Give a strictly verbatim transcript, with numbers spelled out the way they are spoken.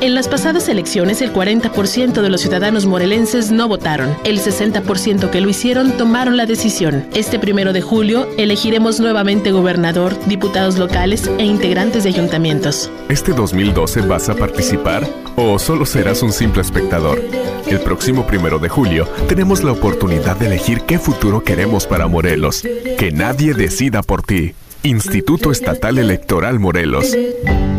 En las pasadas elecciones, el cuarenta por ciento de los ciudadanos morelenses no votaron. El sesenta por ciento que lo hicieron tomaron la decisión. Este primero de julio elegiremos nuevamente gobernador, diputados locales e integrantes de ayuntamientos. ¿Este dos mil doce vas a participar o solo serás un simple espectador? El próximo primero de julio tenemos la oportunidad de elegir qué futuro queremos para Morelos. Que nadie decida por ti. Instituto Estatal Electoral Morelos.